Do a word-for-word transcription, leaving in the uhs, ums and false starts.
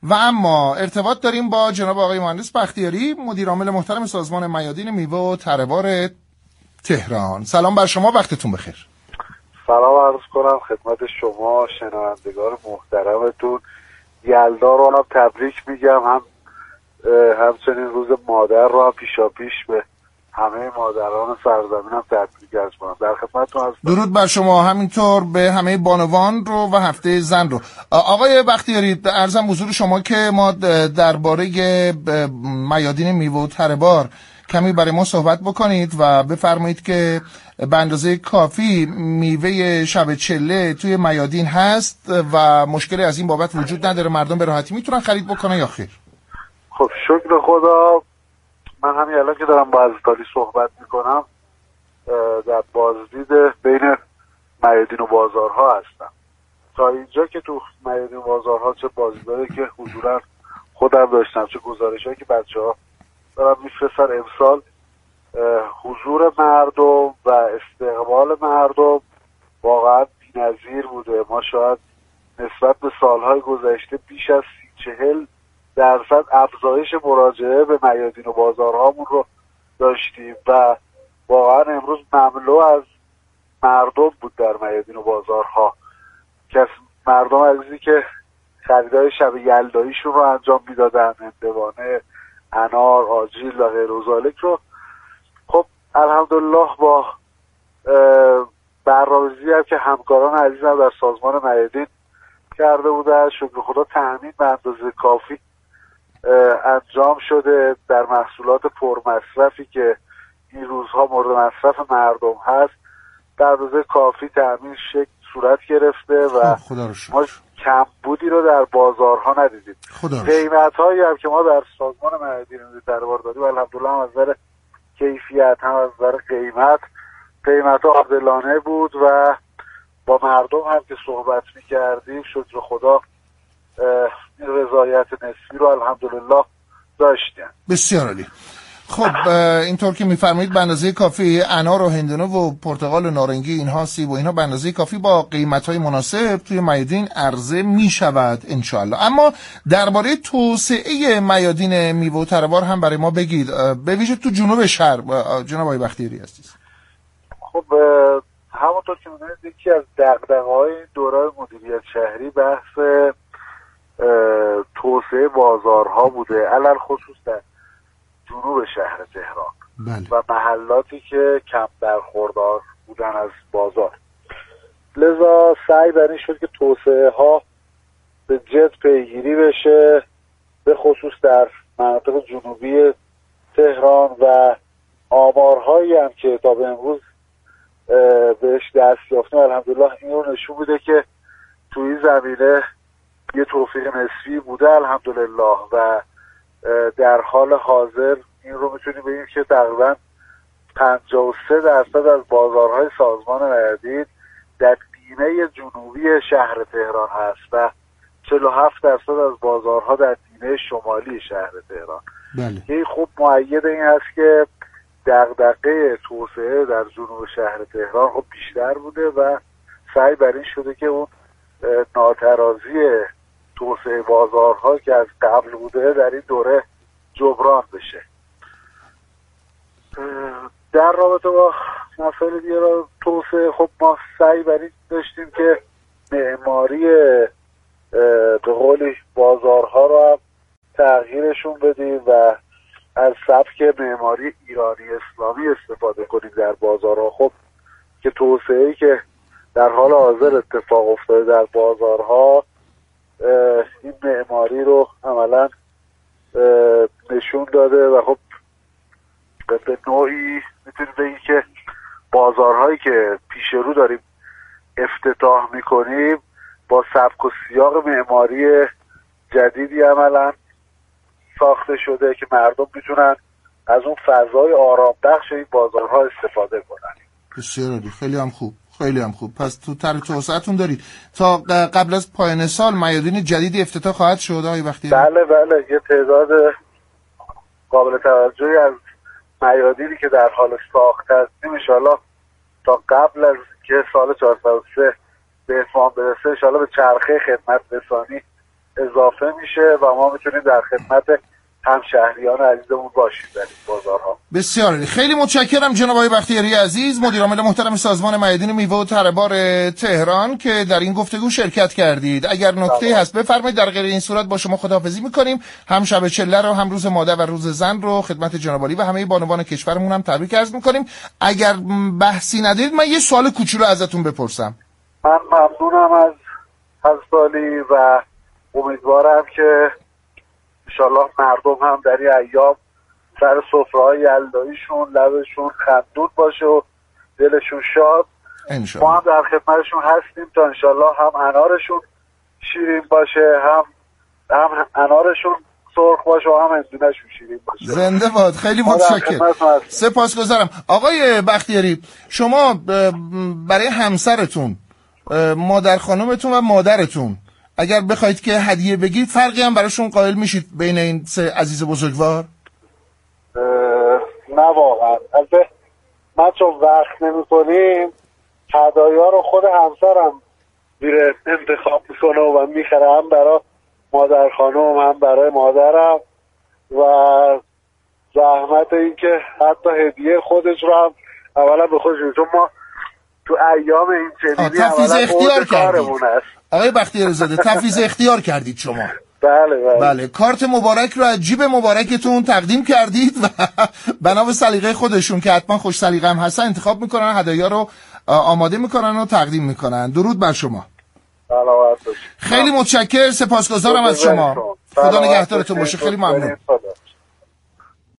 و اما ارتباط داریم با جناب آقای مهندس بختیاری، مدیر عامل محترم سازمان میادین میوه و تره‌بار تهران. سلام بر شما، وقتتون بخیر. سلام عرض کنم خدمت شما شنوندگان محترمتون. یلدا رو هم تبریک میگم، هم همچنین روز مادر رو هم پیشا پیش به همه مادران سرزمینم تبریک عرض کنم. در خدمتتون هستم. درود بر شما، همینطور به همه بانوان رو و هفته زن رو. آقای بختیاری، عرضم حضور شما که ما درباره میادین میوه و تره‌بار کمی برای ما صحبت بکنید و بفرمایید که به اندازه کافی میوه شب چله توی میادین هست و مشکلی از این بابت وجود نداره، مردم به راحتی میتونن خرید بکنن یا خیر؟ خب شکر خدا، من همین الان که دارم با عزیزتالی صحبت میکنم در بازدید بین میادین و بازارها هستم. تا اینجا که تو میادین و بازارها چه بازدیدایی که حضورا خودم داشتم، چه گزارشایی که بچه ها دارم میفرستن امسال، حضور مردم و استقبال مردم واقعا بی‌نظیر بوده. ما شاید نسبت به سالهای گذشته بیش از سی چهل درصد افزایش مراجعه به میادین و بازارهامون رو داشتیم و واقعا امروز مملو از مردم بود در میادین و بازارها. کس مردم عزیزی که خریدای شب یلداییشون رو انجام میدادن، هندوانه، انار، آجیل و غیر و ذالک رو، خب الحمدلله با برنامه‌ریزی هم که همکاران عزیزم در سازمان میادین کرده بودن، شکر خدا تأمین به اندازه کافی انجام شده در محصولات پرمصرفی که این روزها مورد مصرف مردم هست. در اندازه کافی تأمین شکل صورت گرفته و ما کمبودی رو در بازارها ندیدیم. قیمت هایی هم که ما در سازمان میادین میوه تره‌بار داریم الحمدلله هم از نظر کیفیت هم از نظر قیمت قیمت ها عادلانه بود و با مردم هم که صحبت میکردیم شکر خدا این رضایت نسبی رو الحمدلله داشتیم. بسیار عالی. خب اینطور که میفرمایید به اندازه کافی انار و هندونه و پرتقال و نارنگی، اینها سیب و اینها به اندازه کافی با قیمت‌های مناسب توی میادین عرضه میشود انشاءالله. اما درباره توسعه میادین میوه و تره‌بار هم برای ما بگید، به ویژه تو جنوب شهر. جناب آقای بختیاری هستید. خب همونطور که می‌دونید یکی از دغدغه‌های دوره مدیریت شهری بحث توسعه بازارها بوده، علل خصوص در جنوب شهر تهران. بله. و محلاتی که کم برخوردار بودن از بازار. لذا سعی بر این شد که توسعه ها به جد پیگیری بشه، به خصوص در مناطق جنوبی تهران و آمارهایی هم که تا به امروز بهش دست یافتیم الحمدلله این رو نشون میده که توی زمینه یه توفیق نسبی بوده الحمدلله و در حال حاضر این رو میتونیم بگیم که تقریبا پنجاه و سه درصد از بازارهای سازمان میادین در نیمه جنوبی شهر تهران هست و چهل و هفت درصد از بازارها در نیمه شمالی شهر تهران. بله. این خوب مؤید این هست که دغدغه توسعه در جنوب شهر تهران خب بیشتر بوده و سعی بر این شده که اون ناترازی توسعه بازارها که از قبل بوده در این دوره جبران بشه. در رابطه با مسائل دیگه توسعه خب ما سعی بر این داشتیم که معماری به قولی بازارها رو هم تغییرشون بدیم و از سبک معماری ایرانی اسلامی استفاده کنیم در بازارها. خب که توسعه‌ای که در حال حاضر اتفاق افتاده در بازارها این معماری رو عملا نشون داده و خب به نوعی میتونیم بگیم که بازارهایی که پیش رو داریم افتتاح میکنیم با سبک و سیاق معماری جدیدی عملا ساخته شده که مردم میتونن از اون فضای آرام بخش این بازارها استفاده کنن. بسیار عالی، خیلی هم خوب، خیلی هم خوب. پس تو طرح توسعه‌تون دارید تا قبل از پایان سال میادین جدیدی افتتاح خواهد شد آقای بختیاری؟ بله بله، یه تعداد قابل توجهی از میادینی که در حال ساخت هستیم انشاءالله تا قبل از که سال چهارصد و سه به اتمام برسه انشاءالله به چرخه خدمت رسانی اضافه میشه و ما میتونیم در خدمت همشهریان عزیزمون باشیم در این بازارها. بسیار عالی. خیلی متشکرم جناب آقای بختیاری عزیز، مدیر عامل محترم سازمان میادین میوه و تره بار تهران که در این گفتگو شرکت کردید. اگر نکته هست بفرمایید، در غیر این صورت با شما خداحافظی میکنیم. هم شب چله رو، هم روز مادر و روز زن رو خدمت جناب عالی و همه بانوان کشورمون هم تبریک عرض میکنیم. اگر بحثی ندارید من یه سوال کوچولو ازتون بپرسم. من ممنونم از حضرتعالی و امیدوارم که انشالله مردم هم در این ایام سر سفره‌های یلداییشون لبشون خندون باشه و دلشون شاد. انشالله. ما هم در خدمتشون هستیم تا انشالله هم انارشون شیرین باشه، هم هم انارشون سرخ باشه و هم اندونشون شیرین باشه. زنده باد. خیلی متشکرم. سپاسگزارم. آقای بختیاری، شما برای همسرتون، مادر خانومتون و مادرتون اگر بخواید که هدیه بگید فرقی هم براشون قائل میشید بین این سه عزیز بزرگوار؟ نه واقعا. البته ما چون وقت نمی کنیم هدایا رو خود همسرم میره انتخاب میکنه و میخره، هم برای مادر خانوم هم برای مادرم، و زحمت این که حتی هدیه خودش رو هم اولا به خودش، چون ما تو ایام این چنینی تفویض اختیار کردید. است. آقای بختیاری زاده تفویض اختیار کردید شما. بله بله. بله، کارت مبارک رو از جیب مبارکتون تقدیم کردید و بنا به سلیقه خودشون که حتما خوش سلیقه هم هستن انتخاب میکنن، هدایا رو آماده میکنن و تقدیم میکنن. درود بر شما. سلامت باشید. خیلی متشکر، سپاسگزارم از شما. خدا نگهدارتون باشه. خیلی ممنون.